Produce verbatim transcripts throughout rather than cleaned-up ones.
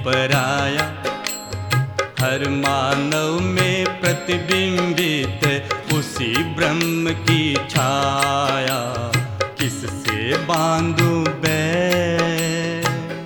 पराया। हर मानव में प्रतिबिंबित उसी ब्रह्म की छाया, किससे बांधूं बैर।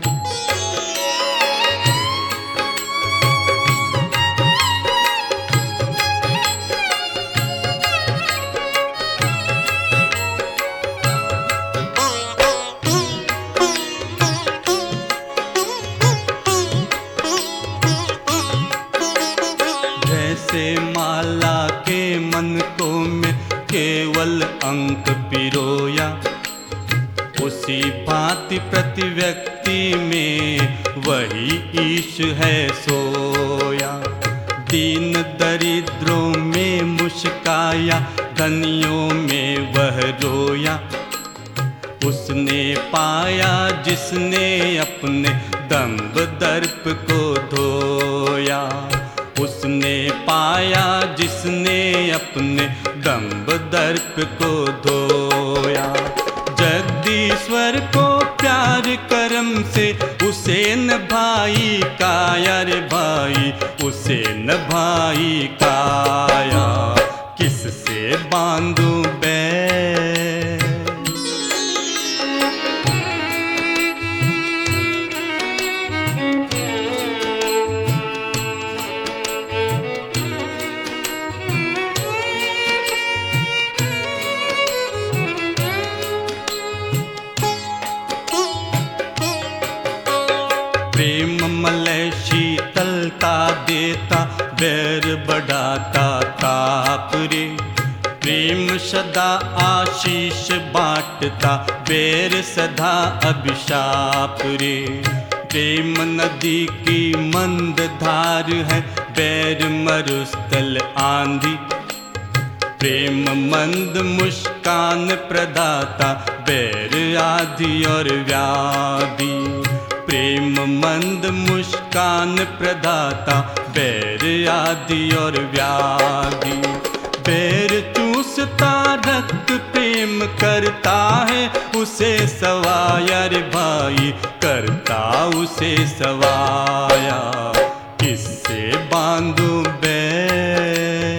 जैसे माला के मन को में केवल अंक पिरोया, उसी भांति प्रति व्यक्ति में वही ईश है सोया। दीन दरिद्रों में मुस्काया, धनियों में वह रोया। उसने पाया जिसने अपने दंभ दर्प को धोया। उसने पाया जिसने अपने दंभ दर्प को धोया। जगदीश्वर को प्यार करम से उसे न भाई काया रे भाई, उसे न भाई काया, किससे बांधूं बैर। प्रेम मलय शीतलता देता, बैर बढ़ाता ताप रे। प्रेम सदा आशीष बांटता, बैर सदा अभिशाप रे। प्रेम नदी की मंद धार है, बैर मरुस्थल आंधी। प्रेम मंद मुस्कान प्रदाता, बैर आदि और व्याधि। प्रेम मंद मुस्कान प्रदाता, बैर आदि और व्याधि। बैर चूसता रक्त प्रेम करता है उसे सवाया रे भाई, करता उसे सवाया, किससे बांधूं बैर।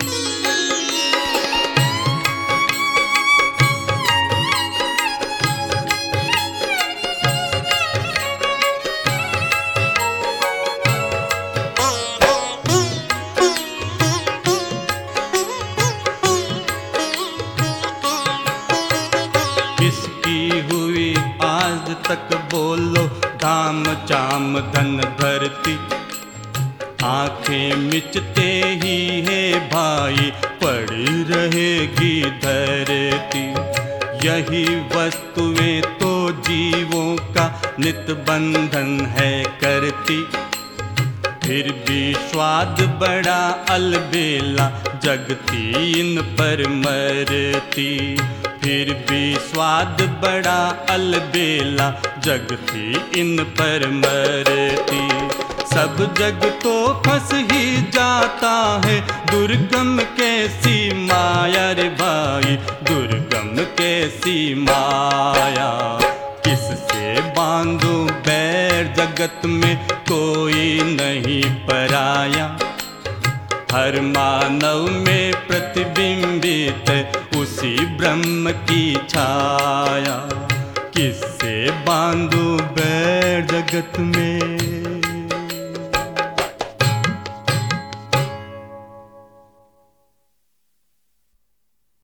किसकी हुई आज तक बोलो धाम चाम धन धरती। आंखें मिचते ही है भाई, पड़ी रहेगी धरती। यही वस्तुएं तो जीवों का नित बंधन है करती। फिर भी स्वाद बड़ा अलबेला, जगती इन पर मरती। फिर भी स्वाद बड़ा अलबेला, जगती इन पर मरती। सब जग तो फंस ही जाता है, दुर्गम कैसी माया रे भाई, दुर्गम कैसी माया, किससे बांधूं बैर। जगत में कोई नहीं पराया, हर मानव में प्रतिबिंबित उसी ब्रह्म की छाया, किससे बांधूं बैर जगत में।